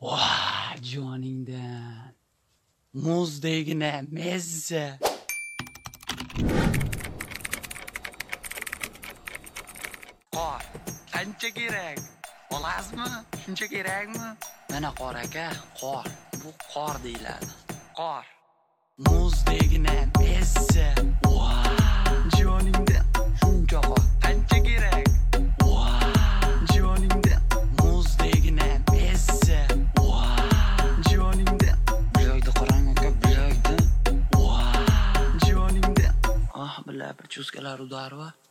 Voh, joningdan. Muzdagina mezza. Qor, qancha kerak? Olasizmi? Shuncha kerakmi? Mana qor aka, qor. Bu qor deyiladi. Qor. Muzdagina mezza. Voh, joningdan. Shuncha qor. Qancha kerak? Voh, joningdan. Muzdagina mezza. Voh, joningdan. Buyoqda qarang aka, buyoqda. Voh, joningdan. Ah, bilar bir cho'zkalar udarva.